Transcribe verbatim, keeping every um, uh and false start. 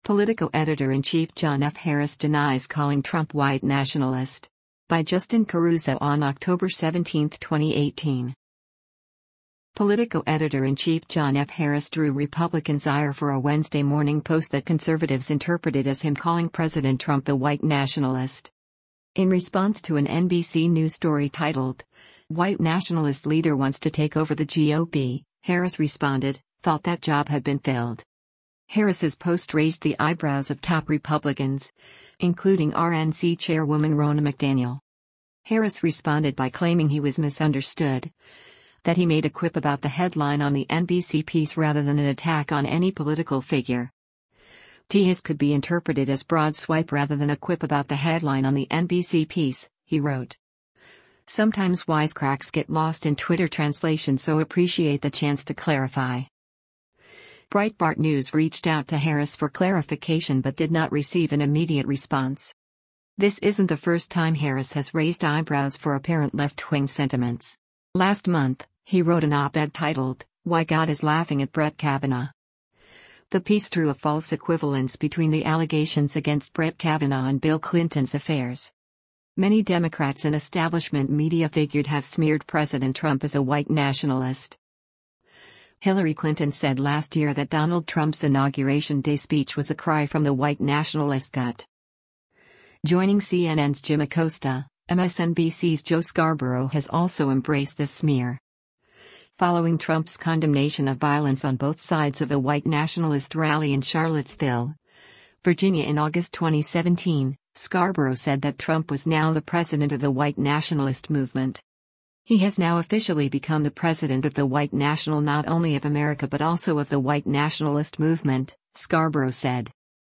Politico editor-in-chief John F. Harris denies calling Trump white nationalist. By Justin Caruso on October seventeenth, twenty eighteen. Politico editor-in-chief John F. Harris drew Republicans' ire for a Wednesday morning post that conservatives interpreted as him calling President Trump a white nationalist. In response to an N B C News story titled, "White Nationalist Leader Wants to Take Over the G O P," Harris responded, "Thought that job had been filled." Harris's post raised the eyebrows of top Republicans, including R N C chairwoman Ronna McDaniel. Harris responded by claiming he was misunderstood, that he made a quip about the headline on the N B C piece rather than an attack on any political figure. His could be interpreted as broad swipe rather than a quip about the headline on the N B C piece, he wrote. Sometimes wisecracks get lost in Twitter translation, so appreciate the chance to clarify. Breitbart News reached out to Harris for clarification but did not receive an immediate response. This isn't the first time Harris has raised eyebrows for apparent left-wing sentiments. Last month, he wrote an op-ed titled, "Why God is Laughing at Brett Kavanaugh." The piece drew a false equivalence between the allegations against Brett Kavanaugh and Bill Clinton's affairs. Many Democrats and establishment media figured have smeared President Trump as a white nationalist. Hillary Clinton said last year that Donald Trump's Inauguration Day speech was a cry from the white nationalist gut. Joining C N N's Jim Acosta, M S N B C's Joe Scarborough has also embraced this smear. Following Trump's condemnation of violence on both sides of a white nationalist rally in Charlottesville, Virginia in August twenty seventeen, Scarborough said that Trump was now the president of the white nationalist movement. He has now officially become the president of the white national not only of America but also of the white nationalist movement, Scarborough said.